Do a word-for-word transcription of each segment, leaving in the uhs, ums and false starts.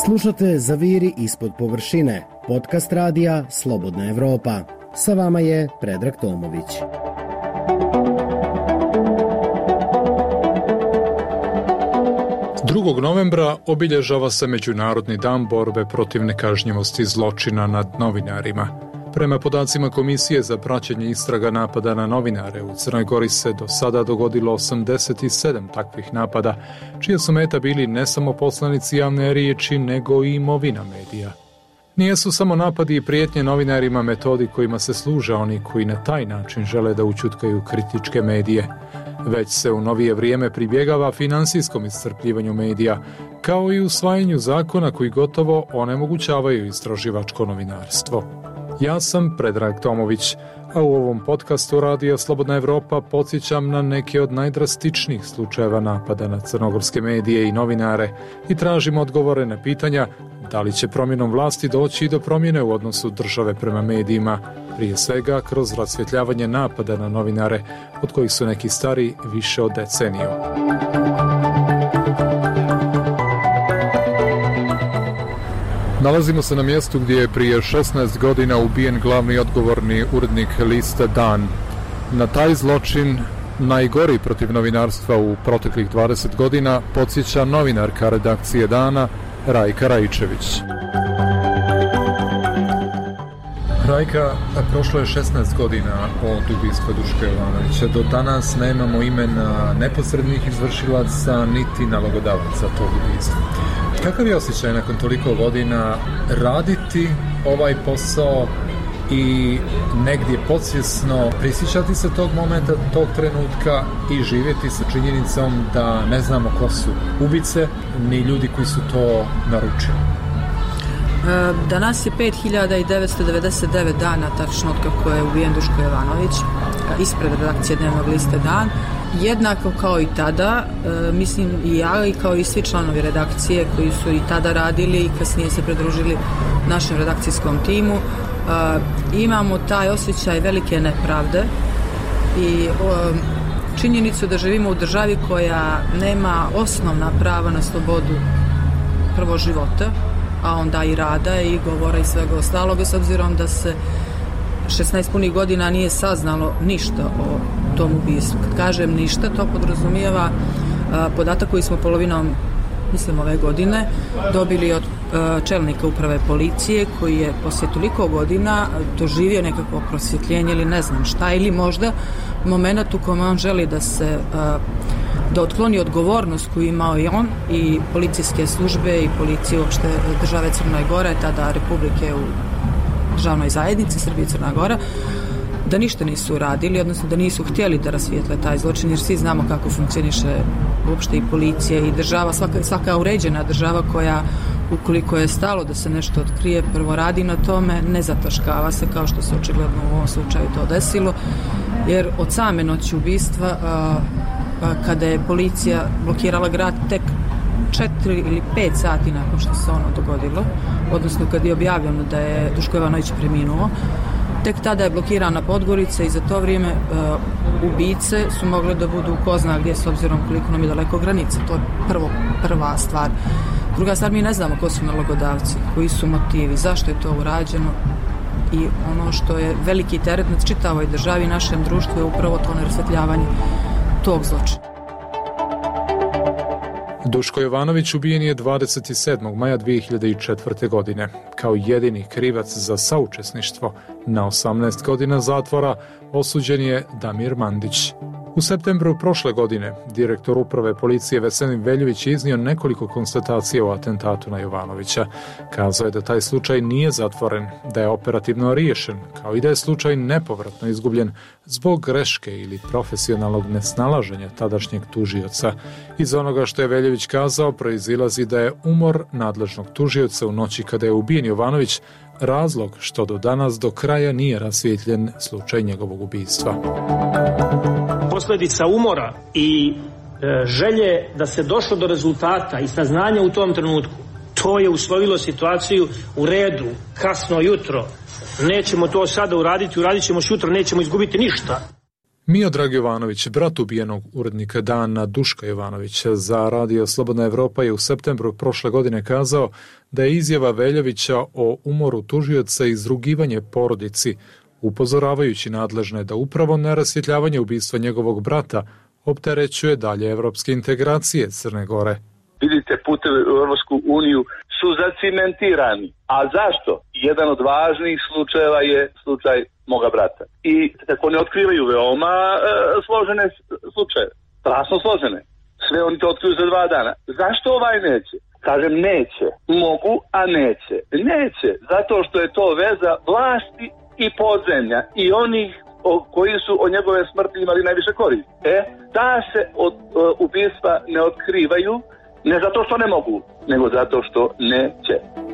Slušate Zaviri ispod površine, podcast radija Slobodna Evropa. Sa vama je Predrag Tomović. drugog novembra obilježava se Međunarodni dan borbe protiv nekažnjivosti zločina nad novinarima. Prema podacima Komisije za praćenje istraga napada na novinare, u Crnoj Gori se do sada dogodilo osamdeset sedam takvih napada, čija su meta bili ne samo poslanici javne riječi, nego i imovina medija. Nijesu samo napadi i prijetnje novinarima metodi kojima se služe oni koji na taj način žele da ućutkaju kritičke medije, već se u novije vrijeme pribjegava finansijskom iscrpljivanju medija, kao i usvajanju zakona koji gotovo onemogućavaju istraživačko novinarstvo. Ja sam Predrag Tomović, a u ovom podcastu Radija Slobodna Evropa podsjećam na neke od najdrastičnijih slučajeva napada na crnogorske medije i novinare i tražim odgovore na pitanja da li će promjenom vlasti doći do promjene u odnosu države prema medijima, prije svega kroz rasvjetljavanje napada na novinare, od kojih su neki stari više od deceniju. Nalazimo se na mjestu gdje je prije šesnaest godina ubijen glavni odgovorni urednik liste Dan. Na taj zločin, najgori protiv novinarstva u proteklih dvadeset godina, podsjeća novinarka redakcije Dana, Rajka Raičević. Rajka, prošlo je šesnaest godina od ubistva Duška Jovanovića. Do danas nemamo imena neposrednih izvršilaca niti nalogodavaca tog ubistva. Kakav je osjećaj nakon toliko godina raditi ovaj posao i negdje podsvjesno prisjećati se tog momenta, tog trenutka i živjeti sa činjenicom da ne znamo ko su ubice ni ljudi koji su to naručili? Danas je pet hiljada devetsto devedeset devet dana tačno od kako je ubijen Duško Jovanović ispred redakcije dnevnog lista Dan. Jednako kao i tada, mislim i ja i kao i svi članovi redakcije koji su i tada radili i kasnije se pridružili našem redakcijskom timu, imamo taj osjećaj velike nepravde i činjenicu da živimo u državi koja nema osnovna prava na slobodu prvo života, a onda i rada i govora i svega ostaloga, s obzirom da se šesnaest punih godina nije saznalo ništa o tom ubistvu. Kad kažem ništa, to podrazumijeva a, podatak koji smo polovinom, mislim, ove godine dobili od a, čelnika uprave policije, koji je poslije toliko godina doživio nekako prosvjetljenje ili ne znam šta, ili možda moment u kojem on želi da se a, da otkloni odgovornost koju imao i on i policijske službe i policije uopšte države Crne Gore, tada Republike u državnoj zajednici Srbije i Crna Gora, da ništa nisu uradili, odnosno da nisu htjeli da rasvijetle taj zločin, jer svi znamo kako funkcioniše uopšte i policija i država, svaka, svaka uređena država koja, ukoliko je stalo da se nešto otkrije, prvo radi na tome, ne zataškava se, kao što se očigledno u ovom slučaju to desilo, jer od same noći ubistva, a, a, kada je policija blokirala grad tek četiri ili pet sati nakon što se ono dogodilo, odnosno kad je objavljeno da je Duško Jovanović preminuo, tek tada je blokirana Podgorica i za to vrijeme uh, ubice su mogle da budu ko zna gdje, s obzirom koliko nam je daleko granica. To je prvo, prva stvar. Druga stvar, mi ne znamo ko su nalogodavci, koji su motivi, zašto je to urađeno, i ono što je veliki teret nad čitavoj državi i našem društvu je upravo to nerasvjetljavanje tog zločina. Duško Jovanović ubijen je dvadeset sedmog maja dvije hiljade četvrte. godine. Kao jedini krivac za saučesništvo na osamnaest godina zatvora osuđen je Damir Mandić. U septembru prošle godine direktor uprave policije Veselin Veljović je iznio nekoliko konstatacija o atentatu na Jovanovića. Kazao je da taj slučaj nije zatvoren, da je operativno riješen, kao i da je slučaj nepovratno izgubljen zbog greške ili profesionalnog nesnalaženja tadašnjeg tužioca. Iz onoga što je Veljović kazao proizilazi da je umor nadležnog tužioca u noći kada je ubijen Jovanović razlog što do danas do kraja nije rasvijetljen slučaj njegovog ubistva. Posljedica umora i e, želje da se došlo do rezultata i saznanja u tom trenutku, to je uslovilo situaciju u redu, kasno jutro, nećemo to sada uraditi, uradit ćemo sutra, nećemo izgubiti ništa. Miodrag Jovanović, brat ubijenog urednika Dana Duška Jovanovića, za Radio Slobodna Evropa je u septembru prošle godine kazao da je izjava Veljovića o umoru tužioca izrugivanje porodici, upozoravajući nadležne da upravo nerasvjetljavanje ubistva njegovog brata opterećuje dalje evropske integracije Crne Gore. Vidite, putevi u Europsku uniju su zacimentirani. A zašto? Jedan od važnih slučajeva je slučaj moga brata. I tako ne otkrivaju veoma e, složene slučaje. Strašno složene. Sve oni to otkriju za dva dana. Zašto ovaj neće? Kažem neće. Mogu, a neće. Neće. Zato što je to veza vlasti i podzemlja. I onih o, koji su o njegove smrti imali najviše koristi. E, ta se od e, ubistva ne otkrivaju, ne zato što ne mogu, nego zato što neće.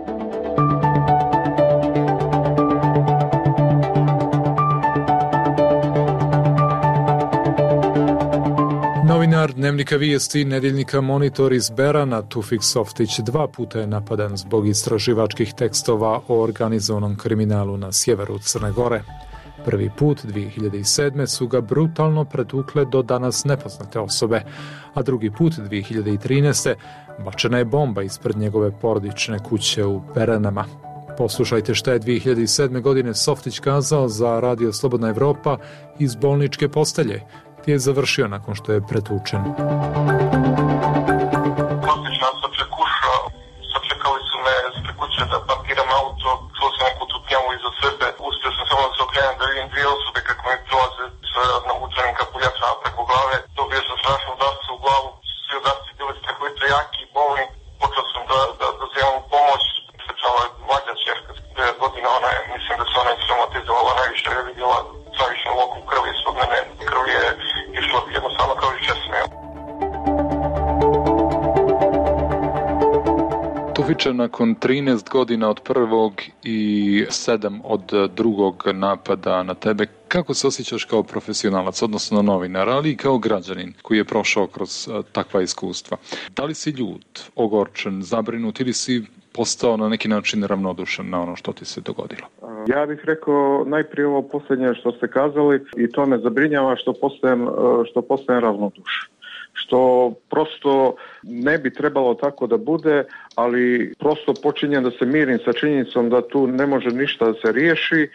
Novinar Dnevnika vijesti i nedeljnika Monitor iz Berana, Tufik Softić, dva puta je napadan zbog istraživačkih tekstova o organizovanom kriminalu na sjeveru Crne Gore. Prvi put dvije hiljade sedme su ga brutalno pretukle do danas nepoznate osobe, a drugi put dvije hiljade trinaeste bačena je bomba ispred njegove porodične kuće u Beranama. Poslušajte šta je dvije hiljade sedme godine Softić kazao za Radio Slobodna Evropa iz bolničke postelje, gdje je završio nakon što je pretučen. Klasična sačekuša, sačekali su me ispred kuće da parkiram auto, čuo sam neku tutnjavu iza sebe, uspio sam samo da se okrenem da vidim dvije osobe kako mi prolaze sa navučenim kapuljačama preko glave, dobio sam strašnu udarcu u glavu, svi udarci bili strahovito jaki i bolni, počeo sam da, da, da zajemam pomoć, srečala je mlađa čerka s devet godina, ona je, mislim da se ona je traumatizovala najviše, je vidjela stravičnu loku krvi ispod mene, krv je išla jednostavno kao i česme. Tufiče, nakon trinaest godina od prvog i sedam od drugog napada na tebe, kako se osjećaš kao profesionalac, odnosno novinar, ali i kao građanin koji je prošao kroz takva iskustva? Da li si ljut, ogorčen, zabrinut ili si postao na neki način ravnodušan na ono što ti se dogodilo? Ja bih rekao najprije ovo posljednje što ste kazali i to me zabrinjava što postajem, što postajem ravnodušan. Što prosto ne bi trebalo tako da bude, ali prosto počinjem da se mirim sa činjenicom da tu ne može ništa da se riješi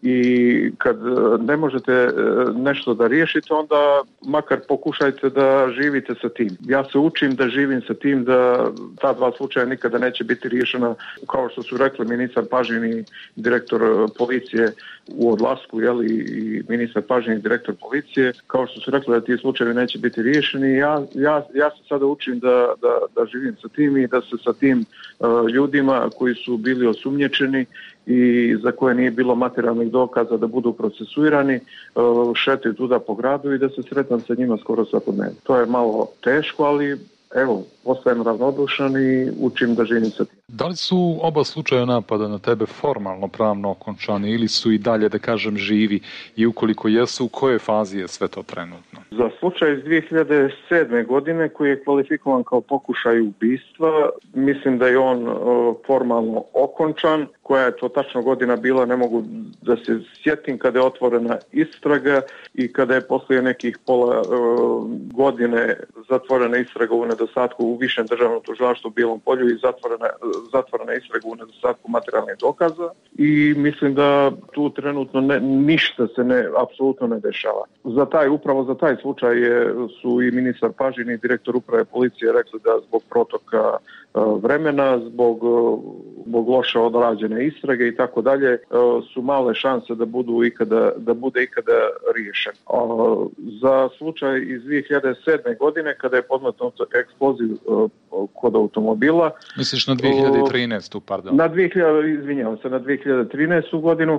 i kad ne možete nešto da riješite, onda makar pokušajte da živite sa tim. Ja se učim da živim sa tim, da ta dva slučaja nikada neće biti riješena, kao što su rekli ministar Pažin i direktor policije u odlasku, jeli, i ministar Pažin i direktor policije, kao što su rekli da ti slučajevi neće biti riješeni. Ja, ja, ja se sada učim da, da, da živim sa tim i da se sa tim uh, ljudima koji su bili osumnjičeni i za koje nije bilo materijalnih dokaza da budu procesuirani, šetaju tuda po gradu i da se sretam sa njima skoro svakodnevno. To je malo teško, ali evo, ostajem ravnodušan i učim da živim sa tim. Da li su oba slučaja napada na tebe formalno pravno okončani ili su i dalje, da kažem, živi, i ukoliko jesu, u kojoj fazi je sve to trenutno? Za slučaj iz dvije hiljade sedme godine koji je kvalifikovan kao pokušaj ubistva, mislim da je on o, formalno okončan. Koja je to tačno godina bila, ne mogu da se sjetim, kada je otvorena istraga i kada je poslije nekih pola o, godine zatvorena istraga u nedostatku u Višem državnom tužilaštvu u Bijelom Polju i zatvorena, zatvorena istraga u nedostatku materijalnih dokaza i mislim da tu trenutno ne, ništa se ne, apsolutno ne dešava. Za taj, upravo za taj slučaj je, su i ministar Pažin i direktor uprave policije rekli da zbog protoka vremena, zbog, zbog loše odrađene istrage i tako dalje, su male šanse da budu ikada, da bude ikada riješen. Za slučaj iz dvije hiljade sedme godine kada je podmetnut eksploziv kod automobila. Misliš na dvije hiljade trinaestu, pardon? Na dvije hiljade, izvinjavam se, na dvije hiljade trinaestu godinu.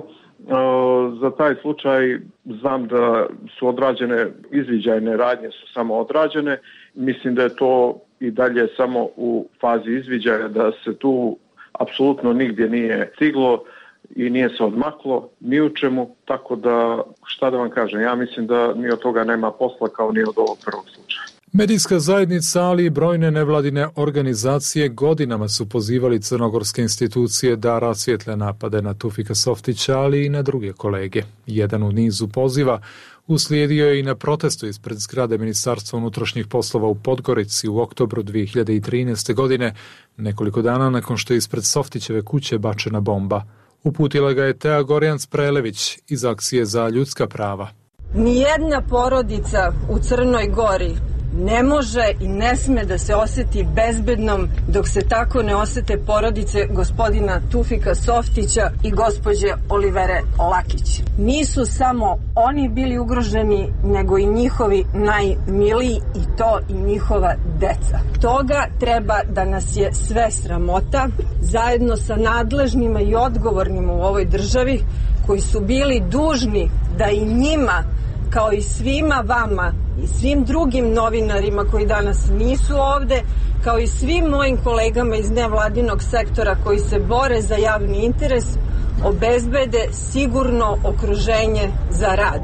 Za taj slučaj znam da su odrađene izviđajne radnje, su samo odrađene. Mislim da je to i dalje samo u fazi izviđaja, da se tu apsolutno nigdje nije stiglo i nije se odmaklo ni u čemu, tako da šta da vam kažem, ja mislim da ni od toga nema posla kao ni od ovog prvog slučaja. Medijska zajednica, ali i brojne nevladine organizacije godinama su pozivali crnogorske institucije da rasvijetle napade na Tufika Softića, ali i na druge kolege. Jedan u nizu poziva Uslijedio je i na protestu ispred zgrade Ministarstva unutrašnjih poslova u Podgorici u oktobru dvije hiljade trinaeste. godine, nekoliko dana nakon što je ispred Softićeve kuće bačena bomba. Uputila ga je Tea Gorjans-Prelević iz Akcije za ljudska prava. Nijedna porodica u Crnoj Gori ne može i ne sme da se osjeti bezbednom dok se tako ne osjete porodice gospodina Tufika Softića i gospođe Olivere Lakić. Nisu samo oni bili ugroženi, nego i njihovi najmiliji, i to i njihova deca. Toga treba da nas je sve sramota, zajedno sa nadležnima i odgovornima u ovoj državi, koji su bili dužni da i njima, kao i svima vama i svim drugim novinarima koji danas nisu ovde, kao i svim mojim kolegama iz nevladinog sektora koji se bore za javni interes, obezbede sigurno okruženje za rad.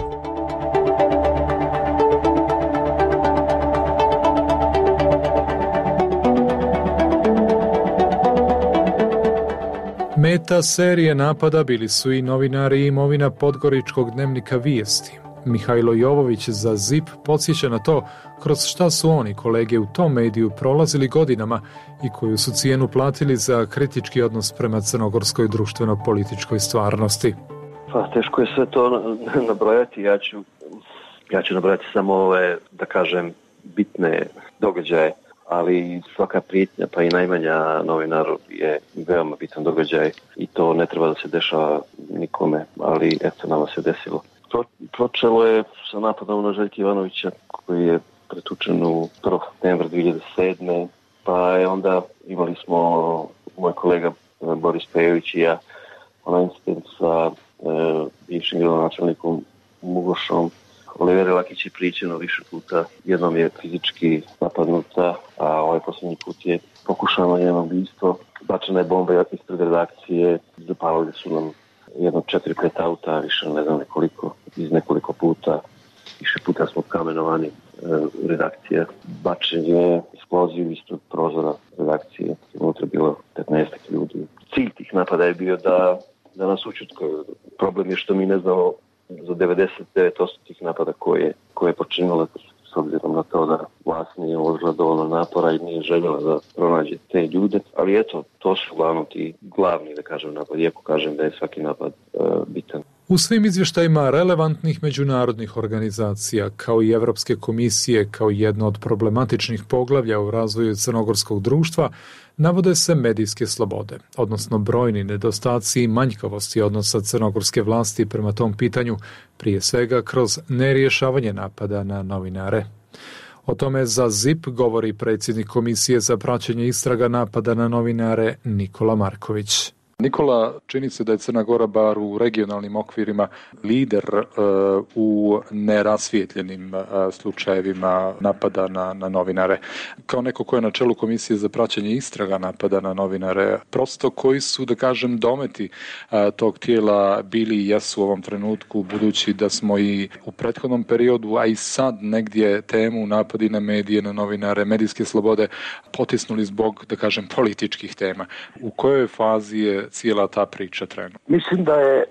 Meta serije napada bili su i novinari i imovina podgoričkog dnevnika Vijesti. Mihajlo Jovović za Z I P podsjeća na to kroz šta su oni, kolege u tom mediju, prolazili godinama i koju su cijenu platili za kritički odnos prema crnogorskoj društveno-političkoj stvarnosti. Pa, teško je sve to nabrojati. Ja ću, ja ću nabrojati samo ove, da kažem, bitne događaje, ali svaka prijetnja, pa i najmanja novinaru je veoma bitan događaj i to ne treba da se dešava nikome, ali eto, nama se desilo. Počelo je sa napadom na Željka Ivanovića, koji je pretučen u prvog septembra dvije hiljade sedme. Pa je onda imali smo, moj kolega Boris Pejović i ja, onaj incident sa e, bivšim gradonačelnikom Mugošom. Olivera Lakić je pričeno više puta, jednom je fizički napadnuta, a ovaj posljednji put je pokušano njeno ubistvo. Bačena je bomba ispred redakcije, zapalili su nam jedno četiri, pet auta, više ne znam nekoliko, iz nekoliko puta. Više puta smo kamenovani e, u redakcije. Bačen je eksploziju ispred prozora redakcije. Unutra je bilo petnaest ljudi. Cilj tih napada je bio da, da nas učutkaju. Problem je što mi ne znamo za devedeset devet posto tih napada koje, koje je počinila, s obzirom na to da vlast nije uložila dovoljno napora i nije željela da pronađe te ljude. Ali eto, to su uglavnom ti glavni, da kažem, napad. Iako kažem da je svaki napad e, bitan. U svim izvještajima relevantnih međunarodnih organizacija, kao i Evropske komisije, kao jedno od problematičnih poglavlja u razvoju crnogorskog društva, navode se medijske slobode, odnosno brojni nedostaci i manjkavosti odnosa crnogorske vlasti prema tom pitanju, prije svega kroz nerješavanje napada na novinare. O tome za Z I P govori predsjednik Komisije za praćenje istraga napada na novinare Nikola Marković. Nikola, čini se da je Crna Gora bar u regionalnim okvirima lider uh, u nerasvijetljenim uh, slučajevima napada na, na novinare. Kao neko ko je na čelu Komisije za praćenje istraga napada na novinare, prosto koji su, da kažem, dometi uh, tog tijela bili i jesu u ovom trenutku, budući da smo i u prethodnom periodu, a i sad negdje temu napadi na medije, na novinare, medijske slobode potisnuli zbog, da kažem, političkih tema. U kojoj fazi je cijela ta priča trenutno? Mislim da je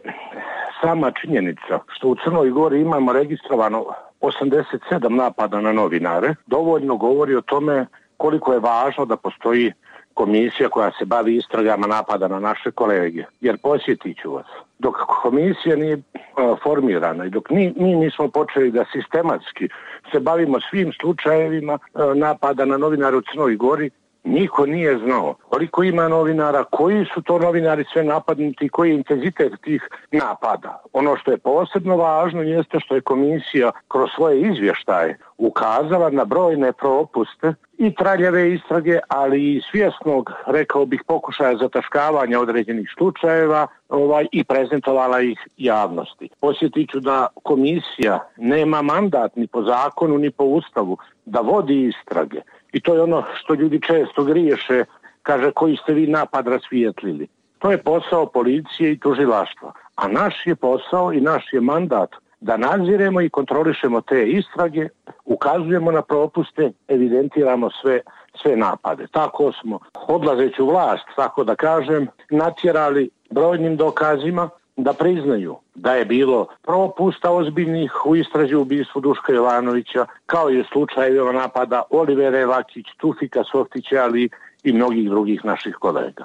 sama činjenica što u Crnoj Gori imamo registrovano osamdeset sedam napada na novinare dovoljno govori o tome koliko je važno da postoji komisija koja se bavi istragama napada na naše kolege. Jer posjetit ću vas, dok komisija nije uh, formirana i dok mi, mi nismo počeli da sistematski se bavimo svim slučajevima uh, napada na novinare u Crnoj Gori, niko nije znao koliko ima novinara, koji su to novinari sve napadnuti i koji je intenzitet tih napada. Ono što je posebno važno jeste što je komisija kroz svoje izvještaje ukazala na brojne propuste i traljave istrage, ali i svjesnog, rekao bih, pokušaja zataškavanja određenih slučajeva ovaj, i prezentovala ih javnosti. Posjetit ću da komisija nema mandat ni po zakonu ni po ustavu da vodi istrage. I to je ono što ljudi često griješe, kaže koji ste vi napad rasvijetlili. To je posao policije i tužilaštva. A naš je posao i naš je mandat da nadziremo i kontrolišemo te istrage, ukazujemo na propuste, evidentiramo sve, sve napade. Tako smo, odlazeći u vlast, tako da kažem, natjerali brojnim dokazima da priznaju da je bilo propusta ozbiljnih u istrazi u ubistvu Duška Jovanovića, kao i u slučajevima napada Olivere Lakić, Tufika Softića, ali i mnogih drugih naših kolega.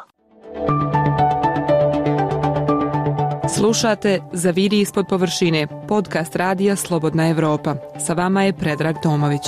Slušate Zaviri ispod površine, podcast radija Slobodna Evropa. Sa vama je Predrag Tomović.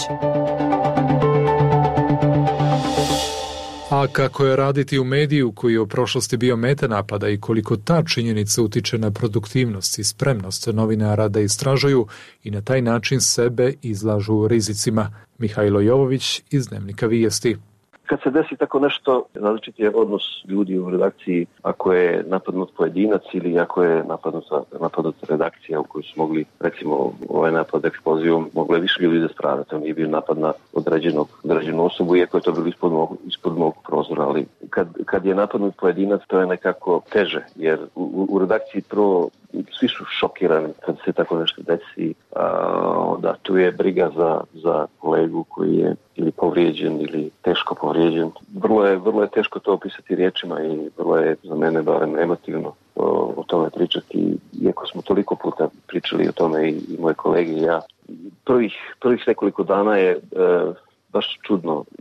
A kako je raditi u mediju koji je u prošlosti bio meta napada i koliko ta činjenica utiče na produktivnost i spremnost novinara da istražuju i na taj način sebe izlažu rizicima. Mihajlo Jovović iz Dnevnika Vijesti. Kad se desi tako nešto, različit je odnos ljudi u redakciji ako je napadnut pojedinac ili ako je napadnuta, napadnuta redakcija u kojoj su mogli, recimo, ovaj napad eksplozijom, moglo je više ljudi da strada. To nije bio napad na određenog, određenu osobu, iako je to bilo ispod mog, ispod mog prozora, ali kad, kad je napadnut pojedinac, to je nekako teže, jer u, u redakciji prvo svi su šokirani kad se tako nešto desi, a, da tu je briga za, za kolegu koji je ili povrijeđen ili teško povrijeđen. Vrlo je, vrlo je teško to opisati riječima i vrlo je za mene barem emotivno o, o tome pričati, iako smo toliko puta pričali o tome i, i moje kolege i ja. Prvih, prvih nekoliko dana je e, baš čudno e,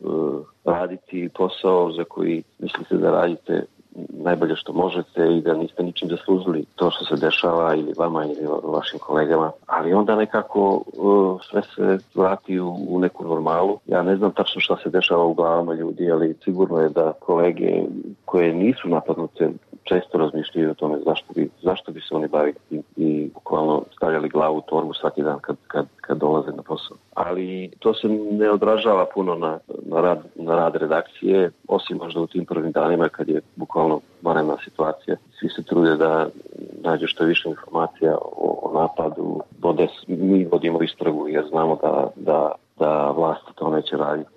raditi posao za koji mislite da radite najbolje što možete i da niste ničim zaslužili to što se dešava ili vama ili vašim kolegama, ali onda nekako uh, sve se vrati u, u neku normalu. Ja ne znam tačno šta se dešava u glavama ljudi, ali sigurno je da kolege koje nisu napadnute često razmišljaju o tome zašto bi, zašto bi se oni bavili i, i bukvalno stavljali glavu u torbu svaki dan kad, kad, kad dolaze na posao. Ali to se ne odražava puno na, na, rad, na rad redakcije, osim možda u tim prvim danima kad je bukvalno vanredna situacija. Svi se trude da nađe što više informacija o, o napadu. Vode, mi vodimo istragu jer znamo da, da, da vlast to neće raditi.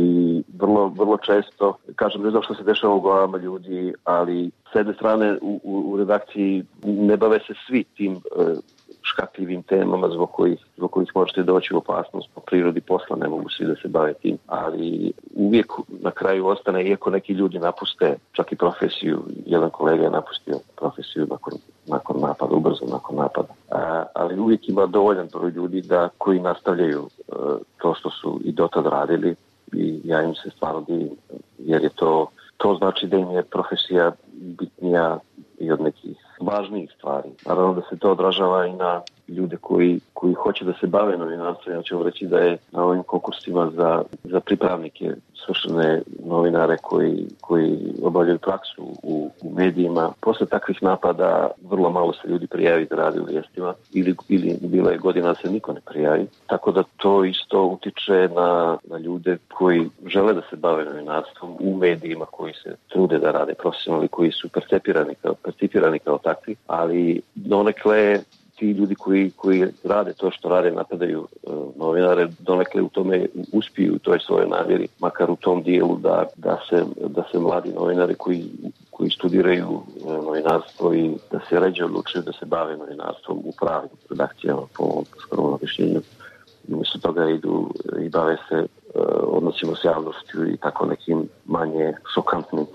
I vrlo, vrlo često, kažem, ne znam što se dešava u glavama ljudi, ali s jedne strane u, u, u redakciji ne bave se svi tim e, škakljivim temama zbog kojih, zbog kojih možete doći u opasnost po prirodi posla, ne mogu svi da se bave tim, ali uvijek na kraju ostane, iako neki ljudi napuste čak i profesiju, jedan kolega je napustio profesiju nakon, nakon napada, ubrzo nakon napada, a, ali uvijek ima dovoljan broj ljudi da koji nastavljaju e, to što su i dotad radili i ja im se stvarno divim, jer je to, to znači da im je profesija bitnija i od nekih važnijih stvari. Naravno da se to odražava i na ljude koji, koji hoće da se bave novinarstvom. Ja ću vam reći da je na ovim konkursima za, za pripravnike svršene novinare koji, koji obavljaju praksu u, u medijima. Posle takvih napada vrlo malo se ljudi prijavi da radi u vijestima ili, ili bila je godina da se niko ne prijavi. Tako da to isto utiče na, na ljude koji žele da se bave novinarstvom u medijima, koji se trude da rade profesionalno, koji su percepirani kao, percipirani kao takvi, ali donekle ti ljudi koji, koji rade to što rade, napadaju uh, novinare, donekle u tome uspiju u toj svojoj namjeri, makar u tom dijelu da, da, se, da se mladi novinari koji, koji studiraju uh, novinarstvo i da se ređe odlučuju da se bave novinarstvom u pravim redakcijama po ovom skromnom objašnjenju. I umjesto toga idu i bave se uh, odnosima s javnošću i tako nekim manje šokantnim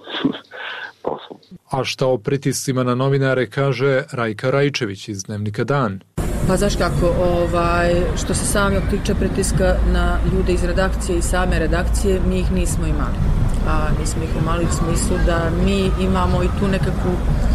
poslom. A šta o pritiscima na novinare kaže Rajka Rajčević iz Dnevnika Dan? Pa znaš kako, ovaj, što se samog tiče pritiska na ljude iz redakcije i same redakcije, mi ih nismo imali. A, nismo ih imali u smislu da mi imamo i tu nekakvu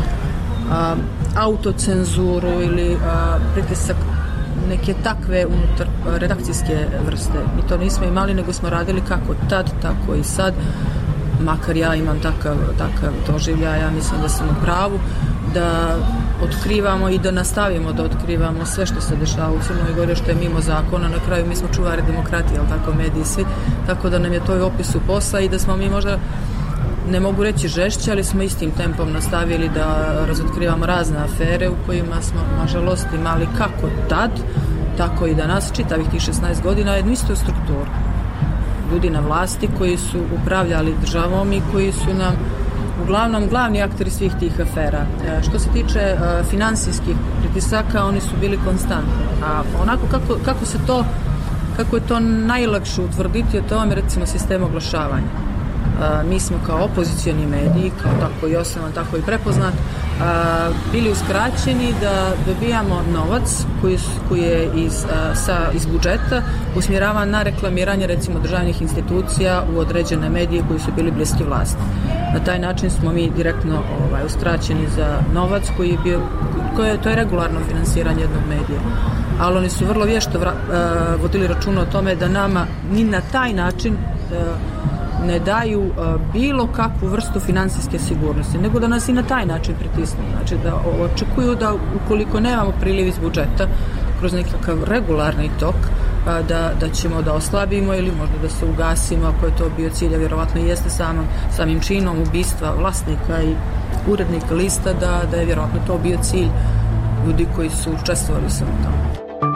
a, autocenzuru ili a, pritisak neke takve unutar redakcijske vrste. Mi to nismo imali, nego smo radili kako tad, tako i sad. Makar ja imam takav, takav doživljaj, ja mislim da sam u pravu, da otkrivamo i da nastavimo da otkrivamo sve što se dešava u Crnoj Gori, što je mimo zakona. Na kraju mi smo čuvari demokratije, ali tako mediji svi, tako da nam je to i opisu posla i da smo mi možda, ne mogu reći žešće, ali smo istim tempom nastavili da razotkrivamo razne afere u kojima smo, nažalost, imali kako tad, tako i danas, čitavih tih šesnaest godina, jednu istu strukturu. Ljudi na vlasti koji su upravljali državom i koji su nam uglavnom glavni akteri svih tih afera. E, što se tiče e, finansijskih pritisaka, oni su bili konstantni. A onako kako, kako se to, kako je to najlakše utvrditi, to vam je recimo sistem oglašavanja. E, mi smo kao opozicioni mediji, kao tako i osnovan, tako i prepoznat, a, bili uskraćeni da dobijamo novac koji, koji je iz, a, sa, iz budžeta usmjeravan na reklamiranje recimo državnih institucija u određene medije koji su bili bliski vlasti. Na taj način smo mi direktno ovaj, uskraćeni za novac koji je bio, koje, to je regularno finansiranje jednog medija. Ali oni su vrlo vješto vra, uh, vodili računa o tome da nama ni na taj način uh, ne daju uh, bilo kakvu vrstu finansijske sigurnosti, nego da nas i na taj način pritisnu. Znači da očekuju da ukoliko nemamo priliv iz budžeta kroz nekakav regularni tok, uh, da, da ćemo da oslabimo ili možda da se ugasimo, ako je to bio cilj, a vjerovatno i jeste samim, samim činom ubistva vlasnika i urednika lista, da, da je vjerovatno to bio cilj ljudi koji su učestvovali sa u tome.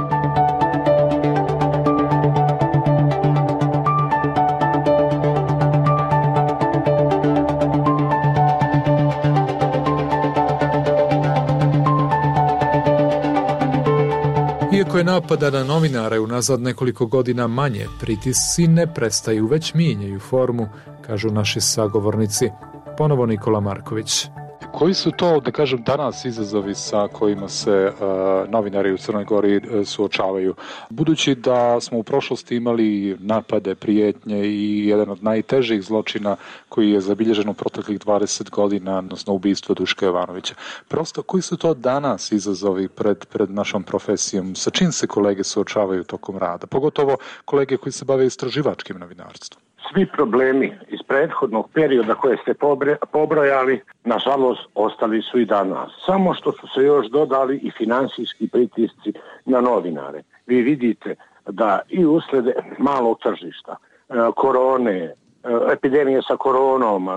Iako je napada na novinare unazad nekoliko godina manje, pritisci ne prestaju, već mijenjaju formu, kažu naši sagovornici. Ponovo Nikola Marković. Koji su to, da kažem, danas izazovi sa kojima se uh, novinari u Crnoj Gori uh, suočavaju? Budući da smo u prošlosti imali napade, prijetnje i jedan od najtežih zločina koji je zabilježen u proteklih dvadeset godina, odnosno ubistvo Duška Jovanovića. Prosto, koji su to danas izazovi pred, pred našom profesijom? Sa čim se kolege suočavaju tokom rada? Pogotovo kolege koji se bave istraživačkim novinarstvom. Svi problemi iz prethodnog perioda koje ste pobrojali, nažalost, ostali su i danas. Samo što su se još dodali i finansijski pritisci na novinare. Vi vidite da i usled malog tržišta, korone, epidemije sa koronom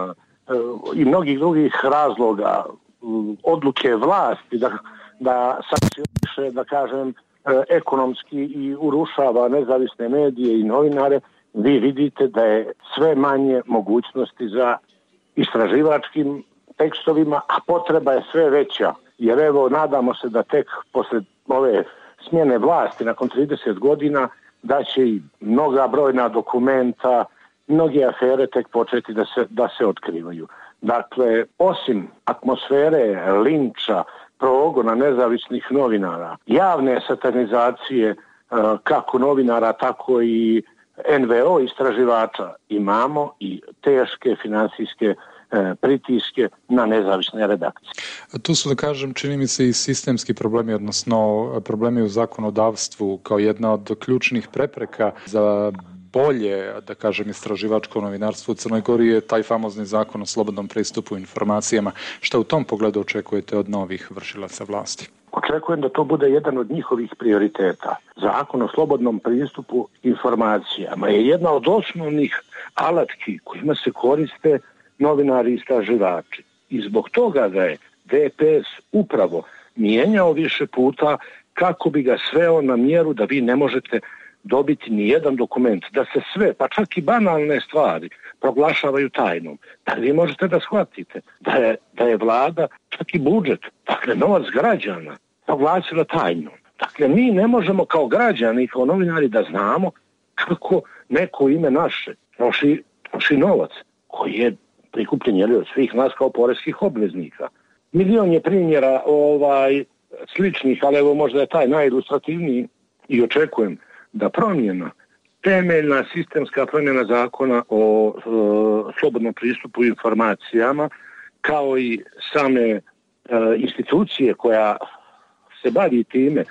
i mnogih drugih razloga, odluke vlasti da, da sankcioniše, da kažem, ekonomski i urušava nezavisne medije i novinare, vi vidite da je sve manje mogućnosti za istraživačkim tekstovima, a potreba je sve veća. Jer evo, nadamo se da tek posle ove smjene vlasti nakon trideset godina da će i mnoga brojna dokumenta, mnoge afere tek početi da se, da se otkrivaju. Dakle, osim atmosfere linča, progona nezavisnih novinara, javne satanizacije kako novinara, tako i en ve o istraživača, imamo i teške finansijske e, pritiske na nezavisne redakcije. Tu su, da kažem, čini mi se i sistemski problemi, odnosno problemi u zakonodavstvu kao jedna od ključnih prepreka za bolje, da kažem, istraživačko novinarstvo u Crnoj Gori je taj famozni zakon o slobodnom pristupu informacijama. Šta u tom pogledu očekujete od novih vršilaca vlasti? Očekujem da to bude jedan od njihovih prioriteta. Zakon o slobodnom pristupu informacijama je jedna od osnovnih alatki kojima se koriste novinari i istraživači. I zbog toga ga je de pe es upravo mijenjao više puta kako bi ga sveo na mjeru da vi ne možete dobiti ni jedan dokument, da se sve, pa čak i banalne stvari, proglašavaju tajnom. Da vi možete da shvatite da je, da je vlada, čak i budžet, dakle novac građana, proglasila tajnom. Dakle, mi ne možemo kao građani, kao novinari da znamo kako neko ime naše troši, troši novac koji je prikupljen jeli, od svih nas kao poreskih obveznika. Milion je primjera ovaj, sličnih, ali evo možda je taj najilustrativniji i očekujem da promjena, temeljna sistemska promjena zakona o, o slobodnom pristupu informacijama, kao i same e, institucije koja se bavi time,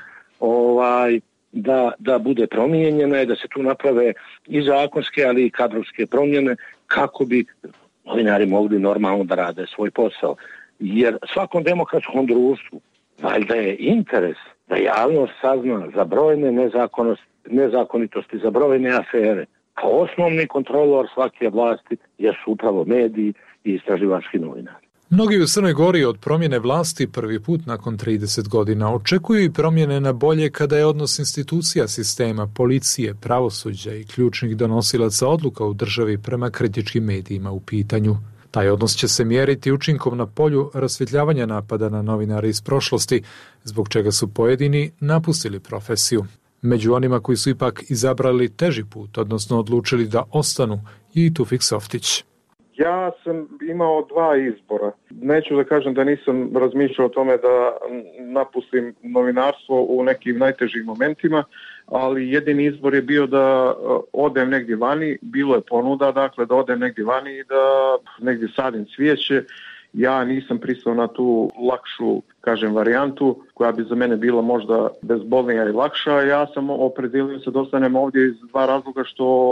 ovaj, da, da bude promijenjena i da se tu naprave i zakonske, ali i kadrovske promjene kako bi novinari mogli normalno da rade svoj posao. Jer svakom demokratskom društvu valjda je interes da javnost sazna za brojne nezakonitosti, za brojne afere. Kao osnovni kontrolor svake vlasti jesu upravo mediji i istraživački novinari. Mnogi u Crnoj Gori od promjene vlasti prvi put nakon trideset godina očekuju i promjene na bolje kada je odnos institucija sistema, policije, pravosuđa i ključnih donosilaca odluka u državi prema kritičkim medijima u pitanju. Taj odnos će se mjeriti učinkom na polju rasvjetljavanja napada na novinare iz prošlosti, zbog čega su pojedini napustili profesiju. Među onima koji su ipak izabrali teži put, odnosno odlučili da ostanu, je i Tufik Softić. Ja sam imao dva izbora. Neću da kažem da nisam razmišljao o tome da napustim novinarstvo u nekim najtežim momentima, ali jedini izbor je bio da odem negdje vani, bilo je ponuda, dakle da odem negdje vani i da negdje sadim cvijeće. Ja nisam pristao na tu lakšu, kažem, varijantu koja bi za mene bila možda bezbolnija i lakša. Ja sam opredelio se da ostanem ovdje iz dva razloga, što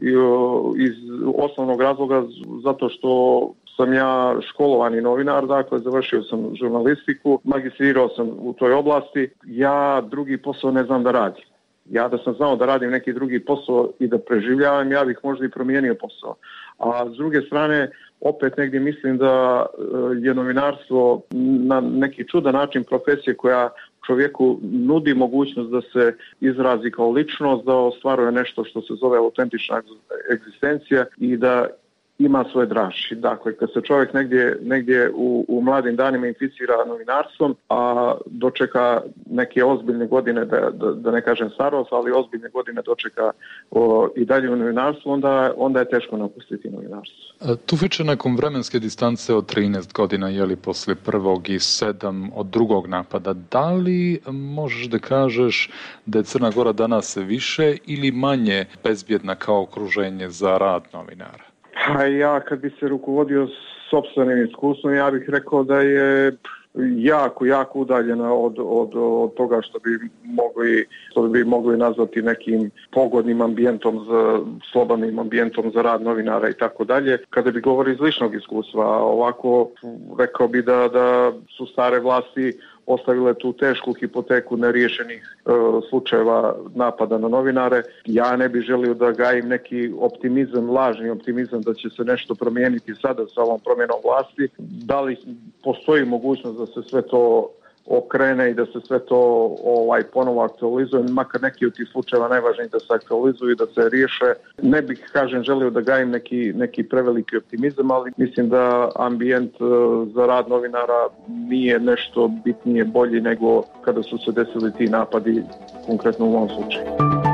iz osnovnog razloga zato što sam ja školovani novinar, dakle završio sam žurnalistiku, magistrirao sam u toj oblasti. Ja drugi posao ne znam da radim. Ja da sam znao da radim neki drugi posao i da preživljavam, ja bih možda i promijenio posao. A s druge strane, opet negdje mislim da je novinarstvo na neki čudan način profesije koja čovjeku nudi mogućnost da se izrazi kao ličnost, da ostvaruje nešto što se zove autentična egzistencija i da ima svoje draži. Dakle, kad se čovjek negdje, negdje u, u mladim danima inficira novinarstvom, a dočeka neke ozbiljne godine, da, da, da ne kažem starost, ali ozbiljne godine dočeka o, i dalje u novinarstvu, onda, onda je teško napustiti novinarstvo. Tufiče, nakon vremenske distance od trinaest godina, jeli poslije prvog i sedam od drugog napada, da li možeš da kažeš da je Crna Gora danas više ili manje bezbjedna kao okruženje za rad novinara? A ja kad bi se rukovodio sopstvenim iskustvom, ja bih rekao da je jako, jako udaljena od, od, od toga što bi mogli, što bi mogli nazvati nekim pogodnim ambijentom, za, slobodnim ambijentom za rad novinara i tako dalje. Kada bi govorio iz ličnog iskustva, ovako rekao bi da, da su stare vlasti ostavile tu tešku hipoteku neriješenih e, slučajeva napada na novinare. Ja ne bih želio da gajim neki optimizam, lažni optimizam da će se nešto promijeniti sada sa ovom promjenom vlasti. Da li postoji mogućnost da se sve to okrene i da se sve to ovaj ponovo aktualizuje, makar neki od tih slučajeva najvažniji da se aktualizuju i da se riješe. Ne bih, kažem, želio da gajim neki, neki preveliki optimizam, ali mislim da ambijent za rad novinara nije nešto bitnije bolji nego kada su se desili ti napadi, konkretno u ovom slučaju.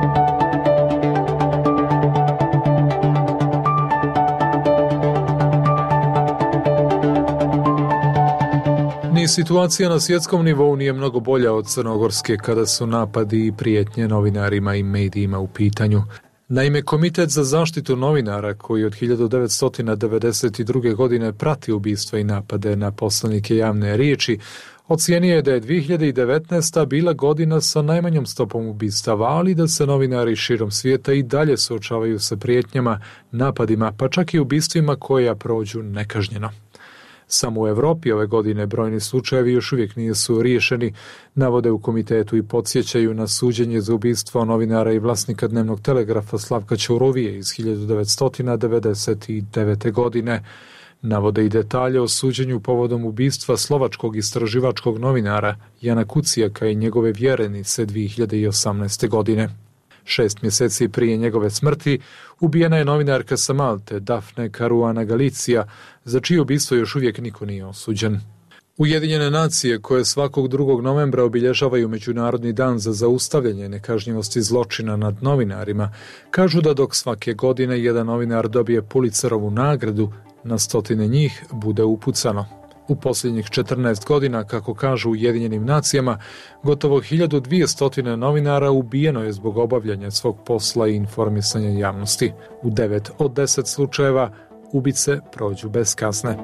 Ni situacija na svjetskom nivou nije mnogo bolja od crnogorske kada su napadi i prijetnje novinarima i medijima u pitanju. Naime, Komitet za zaštitu novinara, koji od hiljadu devetsto devedeset druge. godine prati ubistva i napade na poslanike javne riječi, ocijenio je da je dvije hiljade devetnaesta. bila godina sa najmanjom stopom ubistava, ali da se novinari širom svijeta i dalje suočavaju sa prijetnjama, napadima, pa čak i ubistvima koja prođu nekažnjeno. Samo u Europi ove godine brojni slučajevi još uvijek nisu riješeni, navode u komitetu i podsjećaju na suđenje za ubistvo novinara i vlasnika dnevnog telegrafa Slavka Ćurovije iz hiljadu devetsto devedeset devete. godine. Navode i detalje o suđenju povodom ubistva slovačkog istraživačkog novinara Jana Kucijaka i njegove vjerenice dvije hiljade osamnaeste. godine. Šest mjeseci prije njegove smrti ubijena je novinarka sa Malte, Dafne Caruana Galizia, za čije ubistvo još uvijek niko nije osuđen. Ujedinjene nacije, koje svakog drugog novembra obilježavaju Međunarodni dan za zaustavljanje nekažnjivosti zločina nad novinarima, kažu da dok svake godine jedan novinar dobije Pulitzerovu nagradu, na stotine njih bude upucano. U posljednjih četrnaest godina, kako kažu Ujedinjenim nacijama, gotovo hiljadu dvjesto novinara ubijeno je zbog obavljanja svog posla i informisanja javnosti. U devet od deset slučajeva ubice prođu bez kazne.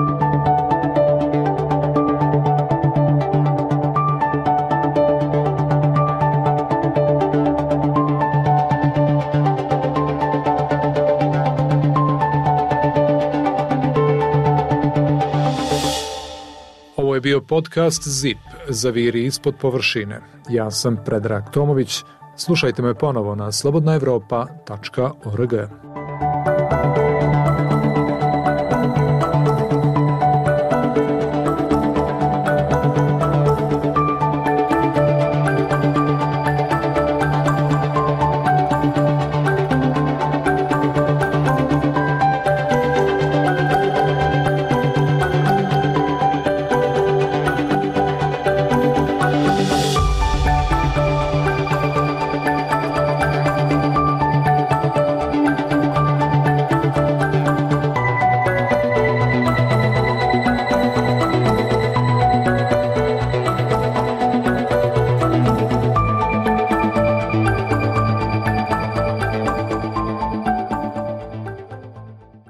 Ovo je bio podcast Zip, Zaviri ispod površine. Ja sam Predrag Tomović. Slušajte me ponovo na slobodna evropa tačka org.